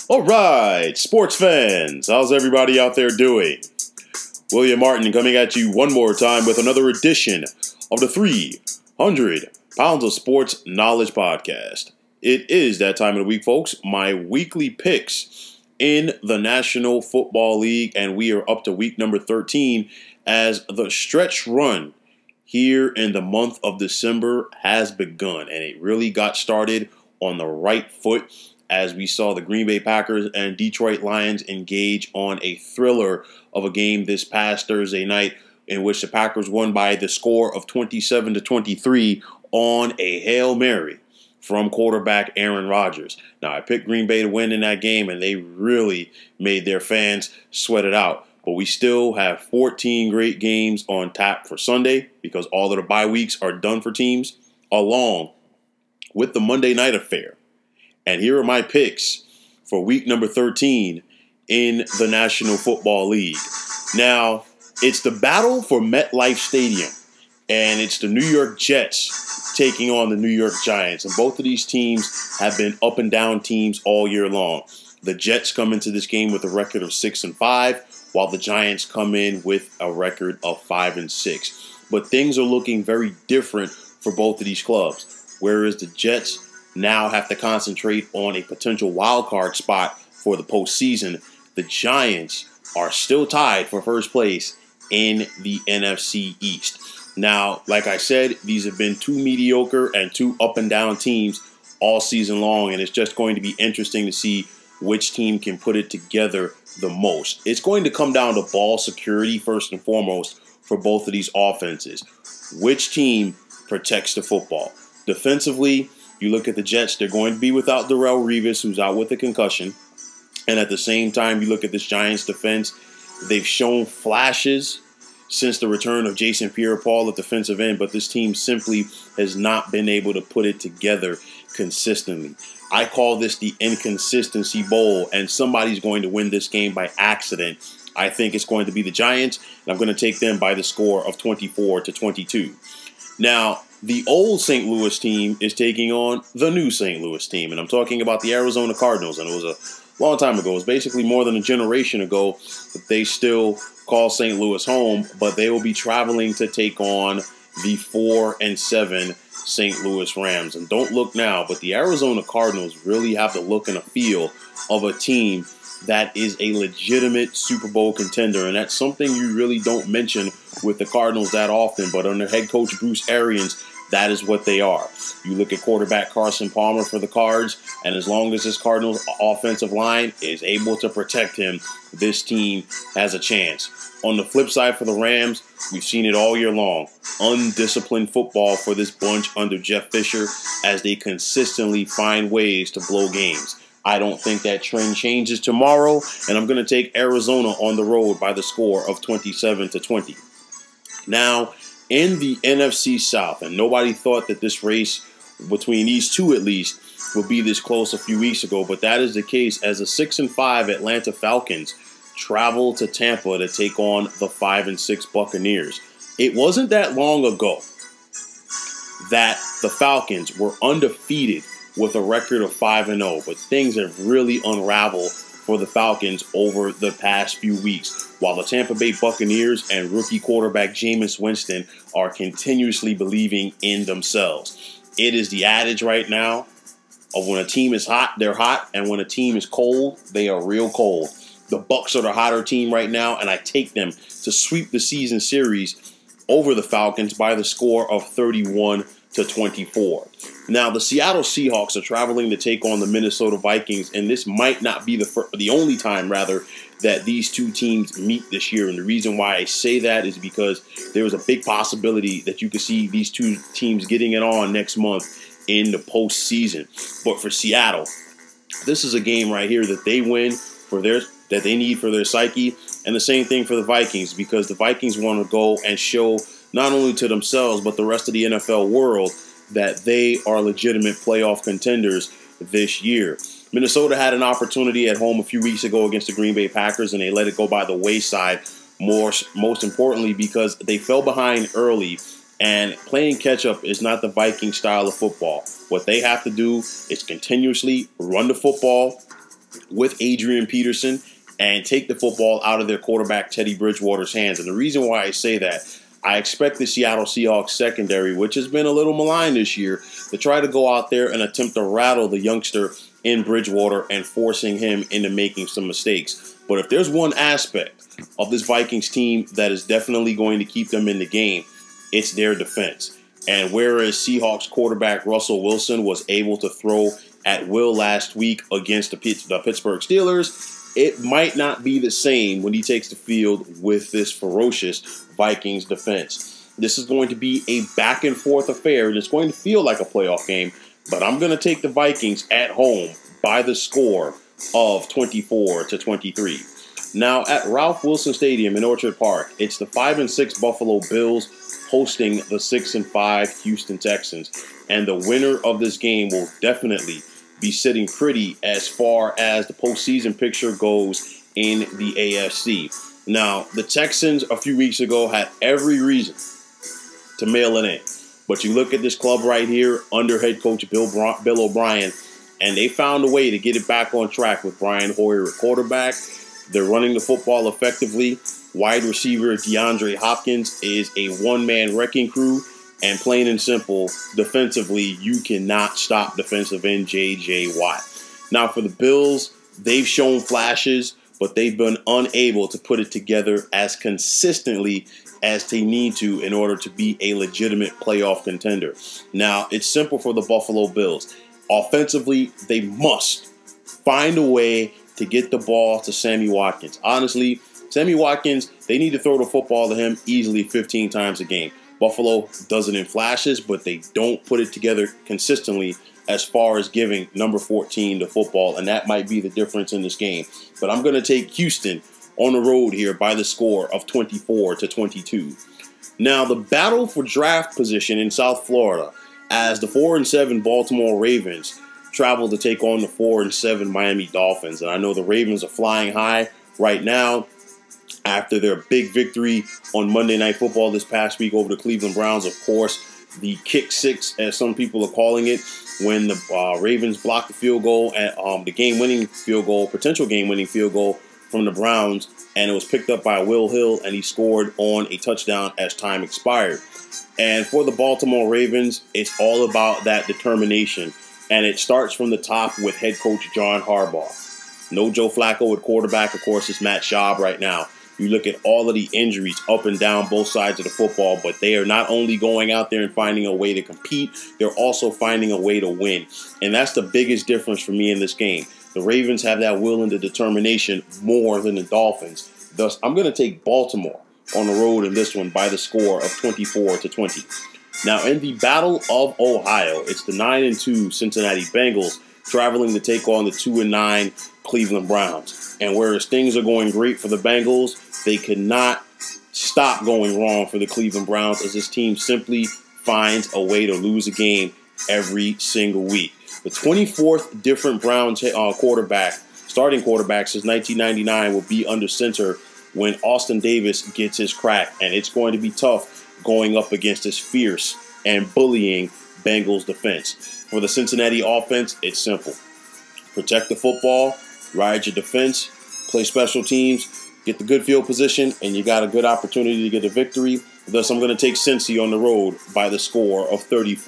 All right, sports fans, how's everybody out there doing? William Martin coming at you one more time with another edition of the 300 Pounds of Sports Knowledge Podcast. It is that time of the week, folks, my weekly picks in the National Football League, and we are up to week number 13 as the stretch run here in the month of December has begun, and it really got started on the right foot as we saw the Green Bay Packers and Detroit Lions engage on a thriller of a game this past Thursday night in which the Packers won by the score of 27-23 on a Hail Mary from quarterback Aaron Rodgers. Now, I picked Green Bay to win in that game, and they really made their fans sweat it out. But we still have 14 great games on tap for Sunday because all of the bye weeks are done for teams, along with the Monday night affair. And here are my picks for week number 13 in the National Football League. Now, it's the battle for MetLife Stadium, and it's the New York Jets taking on the New York Giants. And both of these teams have been up and down teams all year long. The Jets come into this game with a record of 6-5, while the Giants come in with a record of 5-6. But things are looking very different for both of these clubs. Whereas the Jets now have to concentrate on a potential wild card spot for the postseason, the Giants are still tied for first place in the NFC East. Now, like I said, these have been two mediocre and two up and down teams all season long, and it's just going to be interesting to see which team can put it together the most. It's going to come down to ball security first and foremost for both of these offenses. Which team protects the football? Defensively, you look at the Jets, they're going to be without Darrelle Revis, who's out with a concussion. And at the same time, you look at this Giants defense, they've shown flashes since the return of Jason Pierre-Paul at defensive end, but this team simply has not been able to put it together consistently. I call this the Inconsistency Bowl, and somebody's going to win this game by accident. I think it's going to be the Giants, and I'm going to take them by the score of 24-22. Now, the old St. Louis team is taking on the new St. Louis team, and I'm talking about the Arizona Cardinals, and it was a long time ago. It was basically more than a generation ago that they still call St. Louis home, but they will be traveling to take on the 4-7 St. Louis Rams. And don't look now, but the Arizona Cardinals really have the look and a feel of a team that is a legitimate Super Bowl contender, and that's something you really don't mention with the Cardinals that often, but under head coach Bruce Arians, that is what they are. You look at quarterback Carson Palmer for the Cards, and as long as this Cardinals offensive line is able to protect him, this team has a chance. On the flip side for the Rams, we've seen it all year long. Undisciplined football for this bunch under Jeff Fisher as they consistently find ways to blow games. I don't think that trend changes tomorrow, and I'm going to take Arizona on the road by the score of 27-20. Now, in the NFC South, and nobody thought that this race between these two at least would be this close a few weeks ago, but that is the case as the 6-5 Atlanta Falcons travel to Tampa to take on the 5-6 Buccaneers. It wasn't that long ago that the Falcons were undefeated with a record of 5-0, but things have really unraveled for the Falcons over the past few weeks, while the Tampa Bay Buccaneers and rookie quarterback Jameis Winston are continuously believing in themselves. It is the adage right now of when a team is hot, they're hot, and when a team is cold, they are real cold. The Bucs are the hotter team right now, and I take them to sweep the season series over the Falcons by the score of 31-24. Now, the Seattle Seahawks are traveling to take on the Minnesota Vikings, and this might not be the only time, that these two teams meet this year. And the reason why I say that is because there is a big possibility that you could see these two teams getting it on next month in the postseason. But for Seattle, this is a game right here that they win that they need for their psyche, and the same thing for the Vikings, because the Vikings want to go and show not only to themselves but the rest of the NFL world that they are legitimate playoff contenders this year. Minnesota had an opportunity at home a few weeks ago against the Green Bay Packers, and they let it go by the wayside, most importantly because they fell behind early, and playing catch-up is not the Viking style of football. What they have to do is continuously run the football, with Adrian Peterson and take the football out of their quarterback Teddy Bridgewater's hands. And the reason why I say that, I expect the Seattle Seahawks secondary, which has been a little maligned this year, to try to go out there and attempt to rattle the youngster in Bridgewater and forcing him into making some mistakes. But if there's one aspect of this Vikings team that is definitely going to keep them in the game, it's their defense. And whereas Seahawks quarterback Russell Wilson was able to throw at will last week against the Pittsburgh Steelers, it might not be the same when he takes the field with this ferocious Vikings defense. This is going to be a back-and-forth affair, and it's going to feel like a playoff game, but I'm going to take the Vikings at home by the score of 24-23. Now, at Ralph Wilson Stadium in Orchard Park, it's the 5-6 Buffalo Bills hosting the 6-5 Houston Texans, and the winner of this game will definitely be sitting pretty as far as the postseason picture goes in the AFC. Now, the Texans a few weeks ago had every reason to mail it in. But you look at this club right here under head coach Bill O'Brien, and they found a way to get it back on track with Brian Hoyer at quarterback. They're running the football effectively. Wide receiver DeAndre Hopkins is a one-man wrecking crew. And plain and simple, defensively, you cannot stop defensive end J.J. Watt. Now, for the Bills, they've shown flashes, but they've been unable to put it together as consistently as they need to in order to be a legitimate playoff contender. Now, it's simple for the Buffalo Bills. Offensively, they must find a way to get the ball to Sammy Watkins. Honestly, Sammy Watkins, they need to throw the football to him easily 15 times a game. Buffalo does it in flashes, but they don't put it together consistently as far as giving number 14 the football, and that might be the difference in this game. But I'm going to take Houston on the road here by the score of 24-22. Now, the battle for draft position in South Florida as the 4-7 Baltimore Ravens travel to take on the 4-7 Miami Dolphins. And I know the Ravens are flying high right now after their big victory on Monday Night Football this past week over the Cleveland Browns. Of course, the kick six, as some people are calling it, when the Ravens blocked the field goal, and the game-winning field goal, potential game-winning field goal from the Browns, and it was picked up by Will Hill, and he scored on a touchdown as time expired. And for the Baltimore Ravens, it's all about that determination, and it starts from the top with head coach John Harbaugh. No Joe Flacco at quarterback. Of course, it's Matt Schaub right now. You look at all of the injuries up and down both sides of the football, but they are not only going out there and finding a way to compete, they're also finding a way to win. And that's the biggest difference for me in this game. The Ravens have that will and the determination more than the Dolphins. Thus, I'm going to take Baltimore on the road in this one by the score of 24-20. Now, in the Battle of Ohio, it's the 9-2 Cincinnati Bengals traveling to take on the 2-9 Cleveland Browns. And whereas things are going great for the Bengals, they cannot stop going wrong for the Cleveland Browns as this team simply finds a way to lose a game every single week. The 24th different Browns starting quarterback since 1999 will be under center when Austin Davis gets his crack. And it's going to be tough going up against this fierce and bullying Bengals defense. For the Cincinnati offense, it's simple. Protect the football, ride your defense, play special teams, get the good field position, and you got a good opportunity to get a victory. Thus, I'm going to take Cincy on the road by the score of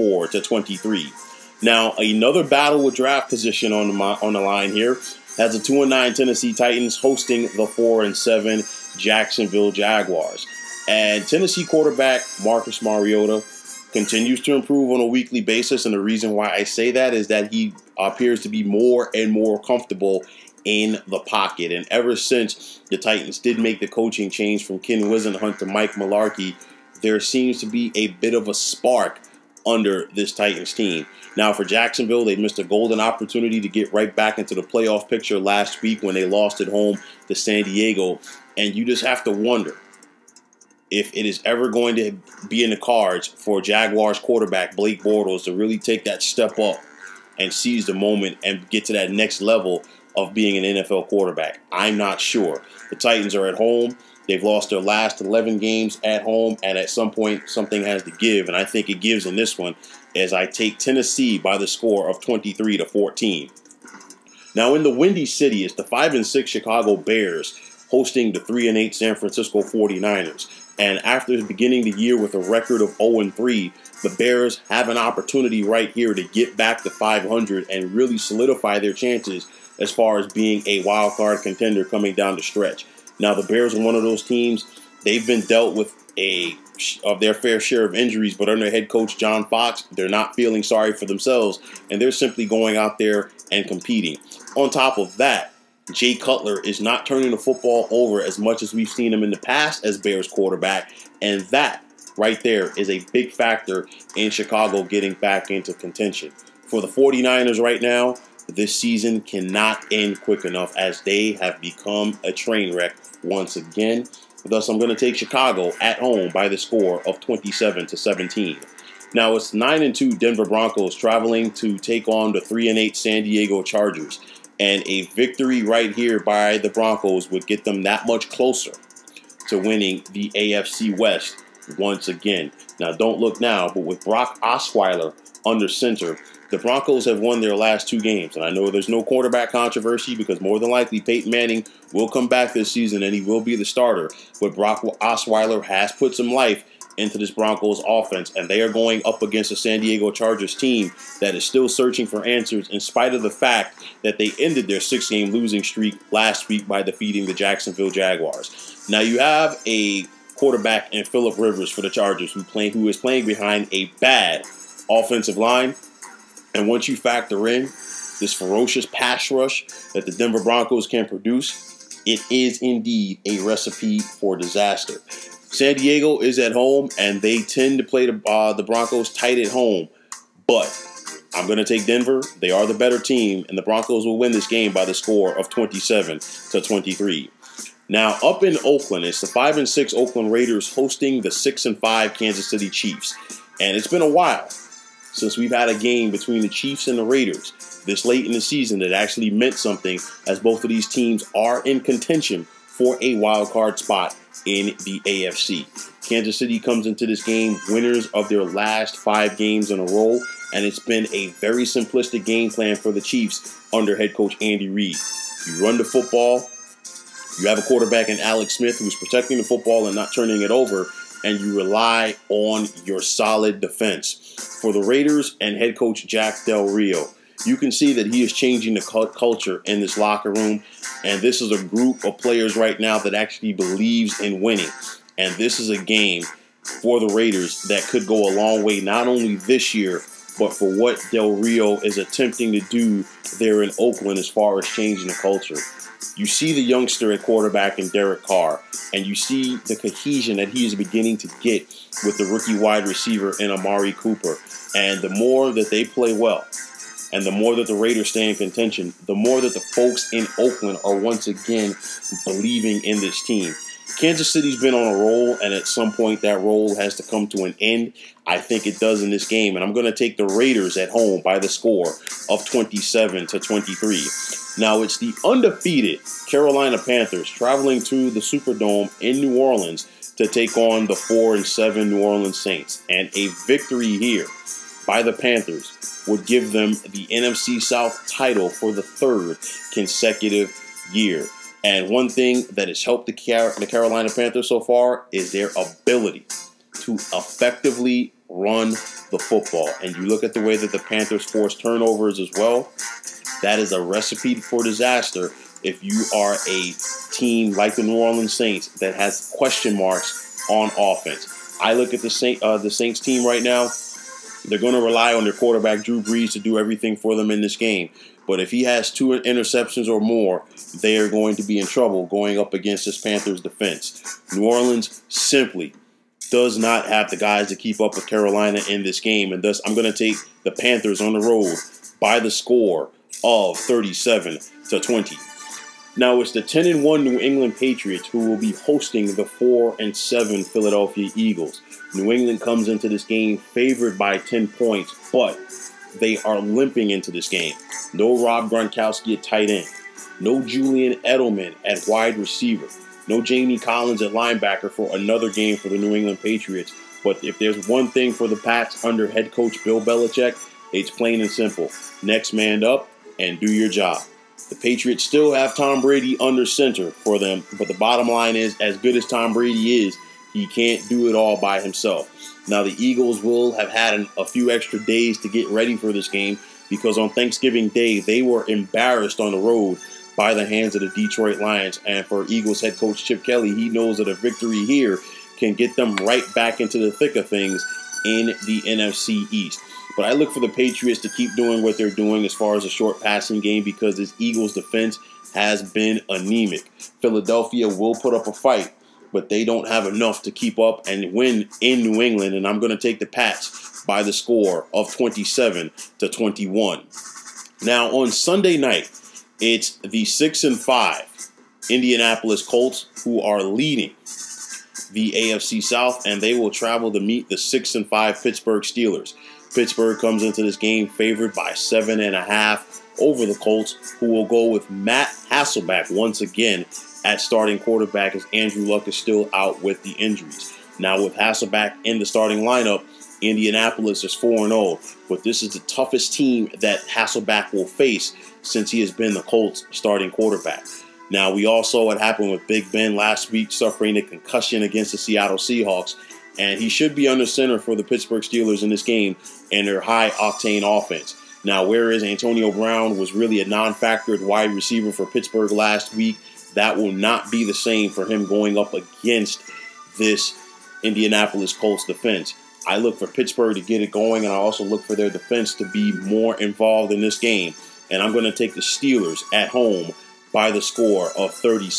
34-23. Now, another battle with draft position on the line here has the 2-9 Tennessee Titans hosting the 4-7 Jacksonville Jaguars. And Tennessee quarterback Marcus Mariota continues to improve on a weekly basis, and the reason why I say that is that he appears to be more and more comfortable in the pocket. And ever since the Titans did make the coaching change from Ken Wisenhunt to Mike Mularkey, there seems to be a bit of a spark under this Titans team. Now, for Jacksonville, they missed a golden opportunity to get right back into the playoff picture last week when they lost at home to San Diego, and you just have to wonder if it is ever going to be in the cards for Jaguars quarterback Blake Bortles to really take that step up and seize the moment and get to that next level of being an NFL quarterback. I'm not sure. The Titans are at home. They've lost their last 11 games at home, and at some point, something has to give, and I think it gives in this one as I take Tennessee by the score of 23-14. Now in the Windy City, it's the 5-6 Chicago Bears hosting the 3-8 San Francisco 49ers. And after beginning the year with a record of 0-3, the Bears have an opportunity right here to get back to 500 and really solidify their chances as far as being a wild card contender coming down the stretch. Now, the Bears are one of those teams. They've been dealt with of their fair share of injuries, but under head coach John Fox, they're not feeling sorry for themselves, and they're simply going out there and competing. On top of that, Jay Cutler is not turning the football over as much as we've seen him in the past as Bears quarterback, and that right there is a big factor in Chicago getting back into contention. For the 49ers right now, this season cannot end quick enough as they have become a train wreck once again. Thus, I'm going to take Chicago at home by the score of 27-17. Now, it's 9-2 Denver Broncos traveling to take on the 3-8 San Diego Chargers. And a victory right here by the Broncos would get them that much closer to winning the AFC West once again. Now, don't look now, but with Brock Osweiler under center, the Broncos have won their last 2 games. And I know there's no quarterback controversy because more than likely Peyton Manning will come back this season and he will be the starter. But Brock Osweiler has put some life into this Broncos offense, and they are going up against a San Diego Chargers team that is still searching for answers in spite of the fact that they ended their 6-game losing streak last week by defeating the Jacksonville Jaguars. Now, you have a quarterback in Phillip Rivers for the Chargers who is playing behind a bad offensive line. And once you factor in this ferocious pass rush that the Denver Broncos can produce, it is indeed a recipe for disaster. San Diego is at home, and they tend to play the Broncos tight at home. But I'm going to take Denver. They are the better team, and the Broncos will win this game by the score of 27-23. Now, up in Oakland, it's the 5-6 Oakland Raiders hosting the 6-5 Kansas City Chiefs. And it's been a while since we've had a game between the Chiefs and the Raiders this late in the season that actually meant something, as both of these teams are in contention for a wild card spot in the AFC. Kansas City comes into this game winners of their last 5 games in a row, and it's been a very simplistic game plan for the Chiefs under head coach Andy Reid. You run the football, you have a quarterback in Alex Smith who's protecting the football and not turning it over, and you rely on your solid defense. For the Raiders and head coach Jack Del Rio, you can see that he is changing the culture in this locker room, and this is a group of players right now that actually believes in winning. And this is a game for the Raiders that could go a long way, not only this year, but for what Del Rio is attempting to do there in Oakland as far as changing the culture. You see the youngster at quarterback in Derek Carr, and you see the cohesion that he is beginning to get with the rookie wide receiver in Amari Cooper. And the more that they play well, and the more that the Raiders stay in contention, the more that the folks in Oakland are once again believing in this team. Kansas City's been on a roll, and at some point that roll has to come to an end. I think it does in this game, and I'm going to take the Raiders at home by the score of 27-23. Now, it's the undefeated Carolina Panthers traveling to the Superdome in New Orleans to take on the 4-7 New Orleans Saints. And a victory here by the Panthers would give them the NFC South title for the 3rd consecutive year. And one thing that has helped the Carolina Panthers so far is their ability to effectively run the football. And you look at the way that the Panthers force turnovers as well, that is a recipe for disaster if you are a team like the New Orleans Saints that has question marks on offense. I look at the Saints team right now. They're going to rely on their quarterback, Drew Brees, to do everything for them in this game. But if he has 2 interceptions or more, they are going to be in trouble going up against this Panthers defense. New Orleans simply does not have the guys to keep up with Carolina in this game, and thus I'm going to take the Panthers on the road by the score of 37-20. Now it's the 10-1 New England Patriots who will be hosting the 4-7 Philadelphia Eagles. New England comes into this game favored by 10 points, but they are limping into this game. No Rob Gronkowski at tight end. No Julian Edelman at wide receiver. No Jamie Collins at linebacker for another game for the New England Patriots. But if there's one thing for the Pats under head coach Bill Belichick, it's plain and simple. Next man up and do your job. The Patriots still have Tom Brady under center for them, but the bottom line is, as good as Tom Brady is, he can't do it all by himself. Now, the Eagles will have had a few extra days to get ready for this game because on Thanksgiving Day, they were embarrassed on the road by the hands of the Detroit Lions. And for Eagles head coach Chip Kelly, he knows that a victory here can get them right back into the thick of things in the NFC East. But I look for the Patriots to keep doing what they're doing as far as a short passing game because this Eagles defense has been anemic. Philadelphia will put up a fight, but they don't have enough to keep up and win in New England. And I'm going to take the Pats by the score of 27-21. Now, on Sunday night, it's the 6-5 Indianapolis Colts who are leading the AFC South, and they will travel to meet the 6-5 Pittsburgh Steelers. Pittsburgh comes into this game favored by 7.5 over the Colts, who will go with Matt Hasselbeck once again at starting quarterback as Andrew Luck is still out with the injuries. Now, with Hasselbeck in the starting lineup, Indianapolis is 4-0, but this is the toughest team that Hasselbeck will face since he has been the Colts starting quarterback. Now, we all saw what happened with Big Ben last week, suffering a concussion against the Seattle Seahawks, and he should be under center for the Pittsburgh Steelers in this game and their high-octane offense. Now, whereas Antonio Brown was really a non-factor at wide receiver for Pittsburgh last week, that will not be the same for him going up against this Indianapolis Colts defense. I look for Pittsburgh to get it going, and I also look for their defense to be more involved in this game. And I'm going to take the Steelers at home by the score of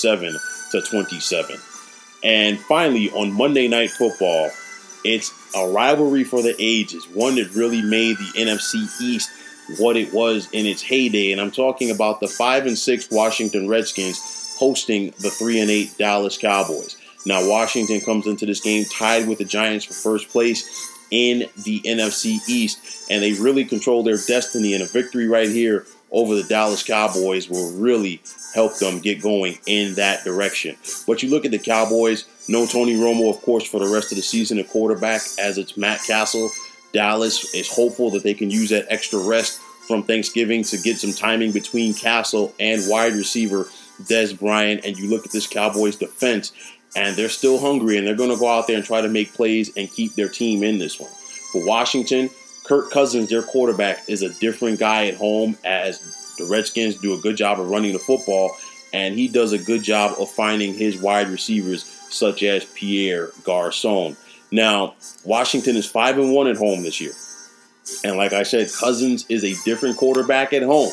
37-27. And finally, on Monday Night Football, it's a rivalry for the ages, one that really made the NFC East what it was in its heyday. And I'm talking about the 5-6 Washington Redskins hosting the 3-8 Dallas Cowboys. Now, Washington comes into this game tied with the Giants for first place in the NFC East, and they really control their destiny, and a victory right here over the Dallas Cowboys will really help them get going in that direction. But you look at the Cowboys, no Tony Romo, of course, for the rest of the season at quarterback, as it's Matt Castle. Dallas is hopeful that they can use that extra rest from Thanksgiving to get some timing between Castle and wide receiver Dez Bryant. And you look at this Cowboys defense, and they're still hungry, and they're going to go out there and try to make plays and keep their team in this one. For Washington, Kirk Cousins, their quarterback, is a different guy at home, as the Redskins do a good job of running the football, and he does a good job of finding his wide receivers, such as Pierre Garçon. Now, Washington is 5-1 at home this year. And like I said, Cousins is a different quarterback at home.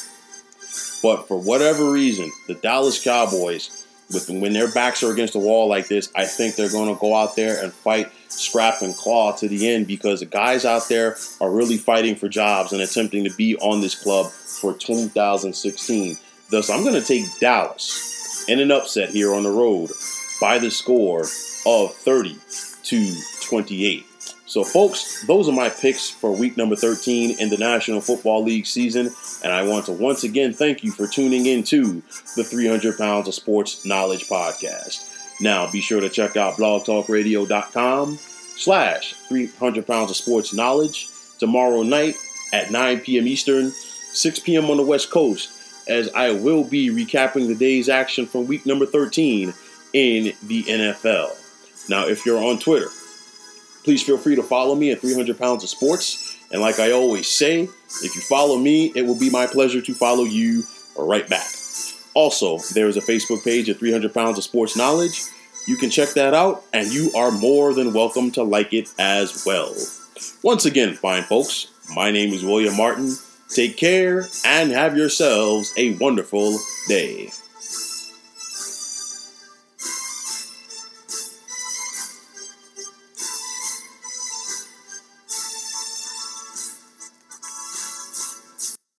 But for whatever reason, the Dallas Cowboys, when their backs are against the wall like this, I think they're going to go out there and fight, scrap, and claw to the end, because the guys out there are really fighting for jobs and attempting to be on this club for 2016. Thus, I'm going to take Dallas in an upset here on the road by the score of 30-28. So, folks, those are my picks for week number 13 in the National Football League season. And I want to once again thank you for tuning in to the 300 Pounds of Sports Knowledge podcast. Now, be sure to check out blogtalkradio.com/300 Pounds of Sports Knowledge tomorrow night at 9 p.m. Eastern, 6 p.m. on the West Coast, as I will be recapping the day's action from week number 13 in the NFL. Now, if you're on Twitter, please feel free to follow me at 300 Pounds of Sports. And like I always say, if you follow me, it will be my pleasure to follow you right back. Also, there is a Facebook page at 300 Pounds of Sports Knowledge. You can check that out, and you are more than welcome to like it as well. Once again, fine folks, my name is William Martin. Take care and have yourselves a wonderful day.